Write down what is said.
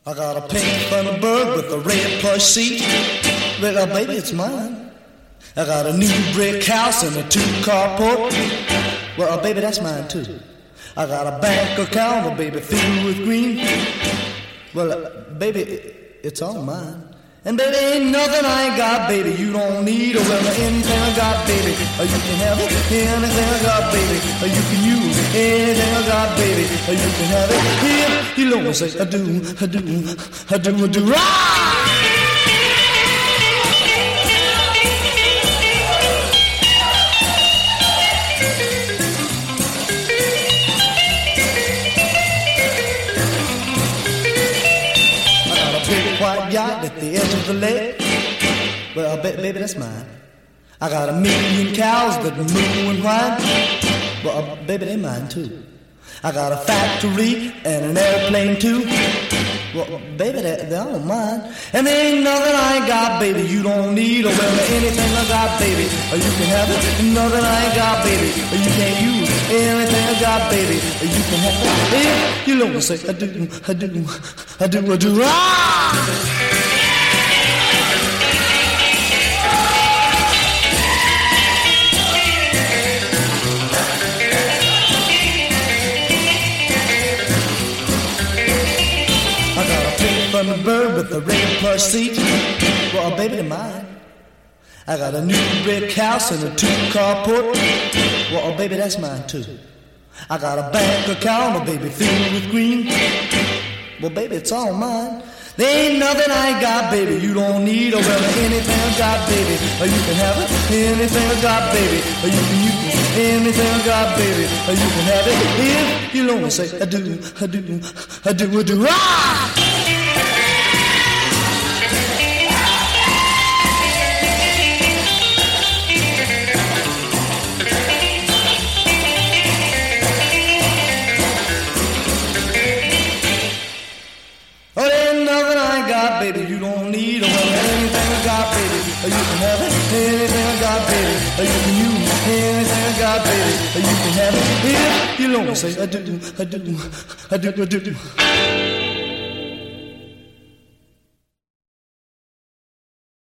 I got a pink Thunderbird with a red plush seat. Well, baby, it's mine. I got a new brick house and a 2-car port. Well, baby, that's mine too. I got a bank account, baby, filled with green. Well, baby, it's all mine. And baby, ain't nothing I ain't got, baby. You don't need a well, anything I got, baby. You can have it, anything I got, baby. You can use anything I got, baby. You can have it, if you don't say I do, I do, I do, I do. Ah! Big white yacht at the edge of the lake. Well, baby, that's mine. I got 1,000,000 cows that moo and whine. Well, baby, they mine too. I got a factory and an airplane too. Well, baby, they're all mine. And there ain't nothing I ain't got, baby. You don't need or well anything I got, baby. You can have it. Nothing I ain't got, baby. You can't use anything I got, baby. You can have it. If you don't say I do, I do, I do, I do. Ah! From the bird with the red plush seat. Well, baby, they're mine. I got a new brick house and a 2-car port. Well, baby, that's mine too. I got a bank account, baby, filled with green. Well, baby, it's all mine. There ain't nothing I ain't got, baby. You don't need or well anything I got, baby. You can have it, anything I got, baby. You can use anything I got, baby. You can have it if you only say I do, I do, I do, I do. Ah! Baby, you don't need or well, anything I got, baby. You can have it, anything I got, baby. You can use anything I got, baby. You can have it if you don't say I do, I do, I do, I do.